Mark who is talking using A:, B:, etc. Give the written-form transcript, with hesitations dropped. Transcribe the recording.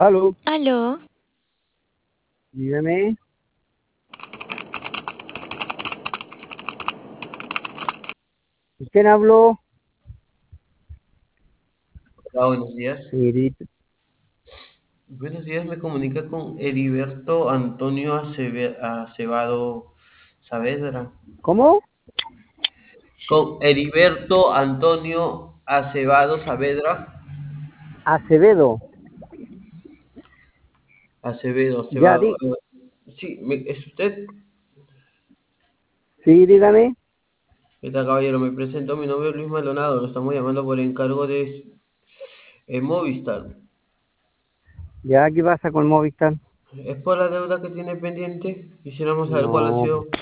A: Aló,
B: Aló,
A: dígame, ¿quién habló?
C: Hola, buenos días.
A: Señorita.
C: Buenos días, me comunica con Heriberto Antonio Acebado Saavedra.
A: ¿Cómo?
C: Con Heriberto Antonio Acebado Saavedra.
A: Acevedo.
C: Acevedo,
A: Ya
C: Acebado.
A: di,
C: Sí, ¿es usted?
A: sí, dígame.
C: ¿Qué tal, caballero? Me presento, mi nombre es Luis Maldonado. Lo estamos llamando por encargo de Movistar.
A: Ya, ¿qué pasa con Movistar?
C: ¿Es por la deuda que tiene pendiente? Quisiéramos saber cuál ha
A: No,
C: sido.